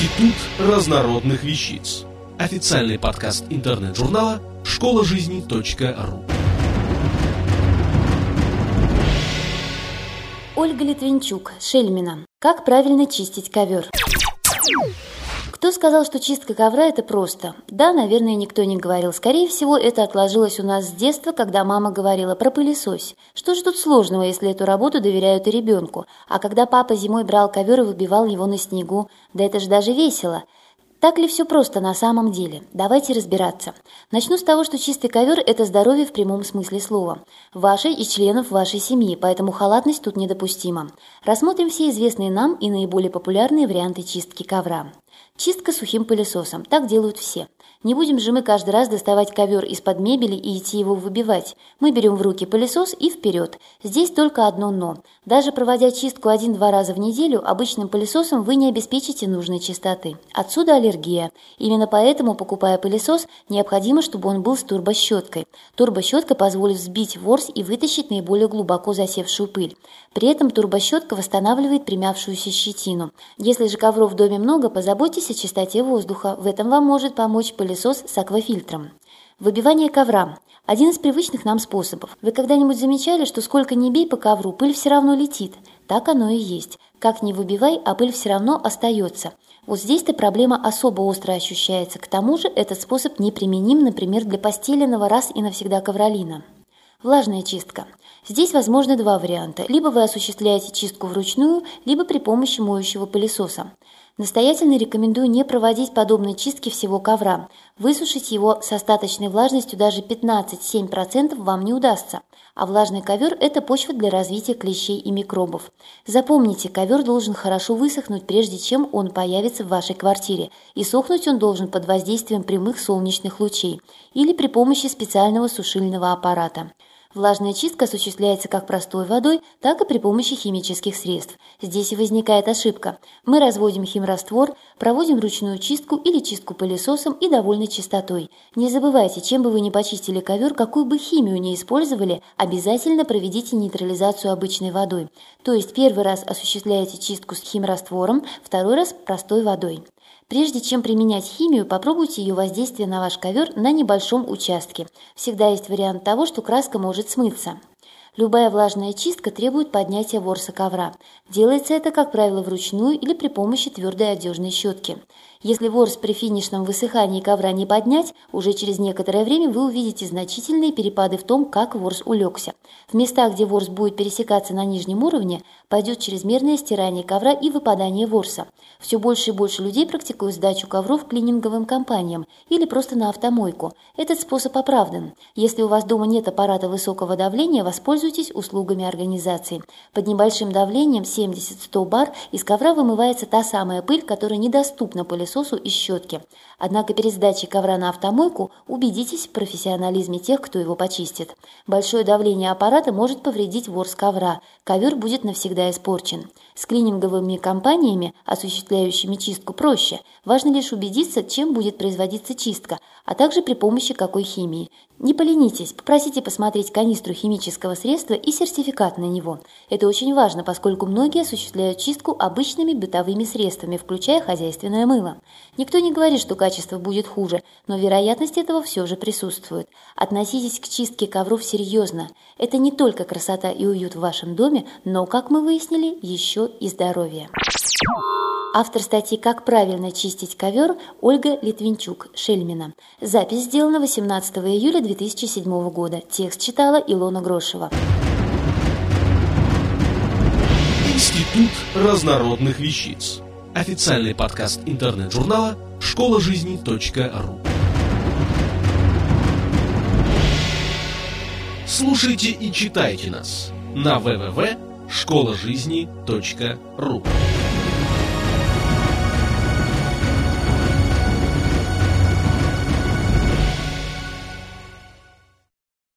Институт разнородных вещиц. Официальный подкаст интернет-журнала школажизни.ру. Ольга Литвинчук, Шельмина. Как правильно чистить ковер? Кто сказал, что чистка ковра – это просто? Да, наверное, никто не говорил. Скорее всего, это отложилось у нас с детства, когда мама говорила про пылесось. Что же тут сложного, если эту работу доверяют и ребенку? А когда папа зимой брал ковер и выбивал его на снегу? Да это же даже весело. Так ли все просто на самом деле? Давайте разбираться. Начну с того, что чистый ковер – это здоровье в прямом смысле слова. Вашей и членов вашей семьи, поэтому халатность тут недопустима. Рассмотрим все известные нам и наиболее популярные варианты чистки ковра. Чистка сухим пылесосом. Так делают все. Не будем же мы каждый раз доставать ковер из-под мебели и идти его выбивать. Мы берем в руки пылесос и вперед. Здесь только одно «но». Даже проводя чистку 1-2 раза в неделю, обычным пылесосом вы не обеспечите нужной чистоты. Отсюда аллергия. Именно поэтому, покупая пылесос, необходимо, чтобы он был с турбощеткой. Турбощетка позволит взбить ворс и вытащить наиболее глубоко засевшую пыль. При этом турбощетка восстанавливает примявшуюся щетину. Если же ковров в доме много, позаботьтесь о чистоте воздуха. В этом вам может помочь пылесос с аквафильтром. Выбивание ковра – один из привычных нам способов. Вы когда-нибудь замечали, что сколько ни бей по ковру, пыль все равно летит? Так оно и есть. Как ни выбивай, а пыль все равно остается. Вот здесь-то проблема особо остро ощущается. К тому же этот способ неприменим, например, для постеленного раз и навсегда ковролина. Влажная чистка. Здесь возможны два варианта. Либо вы осуществляете чистку вручную, либо при помощи моющего пылесоса. Настоятельно рекомендую не проводить подобной чистки всего ковра. Высушить его с остаточной влажностью даже 15-7% вам не удастся. А влажный ковер – это почва для развития клещей и микробов. Запомните, ковер должен хорошо высохнуть, прежде чем он появится в вашей квартире. И сохнуть он должен под воздействием прямых солнечных лучей или при помощи специального сушильного аппарата. Влажная чистка осуществляется как простой водой, так и при помощи химических средств. Здесь и возникает ошибка. Мы разводим химраствор, проводим ручную чистку или чистку пылесосом и довольны чистотой. Не забывайте, чем бы вы ни почистили ковер, какую бы химию ни использовали, обязательно проведите нейтрализацию обычной водой. То есть первый раз осуществляете чистку с химраствором, второй раз простой водой. Прежде чем применять химию, попробуйте ее воздействие на ваш ковер на небольшом участке. Всегда есть вариант того, что краска может смыться. Любая влажная чистка требует поднятия ворса ковра. Делается это, как правило, вручную или при помощи твердой одежной щетки. Если ворс при финишном высыхании ковра не поднять, уже через некоторое время вы увидите значительные перепады в том, как ворс улегся. В местах, где ворс будет пересекаться на нижнем уровне, пойдет чрезмерное стирание ковра и выпадание ворса. Все больше и больше людей практикуют сдачу ковров клининговым компаниям или просто на автомойку. Этот способ оправдан. Если у вас дома нет аппарата высокого давления, воспользуйтесь услугами организации. Под небольшим давлением 70-100 бар из ковра вымывается та самая пыль, которая недоступна пылесосу и щетки. Однако перед сдачей ковра на автомойку убедитесь в профессионализме тех, кто его почистит. Большое давление аппарата может повредить ворс ковра. Ковер будет навсегда испорчен. С клининговыми компаниями, осуществляющими чистку, проще. Важно лишь убедиться, чем будет производиться чистка, а также при помощи какой химии. Не поленитесь, попросите посмотреть канистру химического средства и сертификат на него. Это очень важно, поскольку многие осуществляют чистку обычными бытовыми средствами, включая хозяйственное мыло. Никто не говорит, что качество будет хуже, но вероятность этого все же присутствует. Относитесь к чистке ковров серьезно. Это не только красота и уют в вашем доме, но, как мы выяснили, еще и здоровье. Автор статьи «Как правильно чистить ковер» Ольга Литвинчук, Шельмина. Запись сделана 18 июля 2007 года. Текст читала Илона Грошева. Институт разнородных вещиц. Официальный подкаст интернет-журнала школажизни.ру. Слушайте и читайте нас на www.школажизни.ру.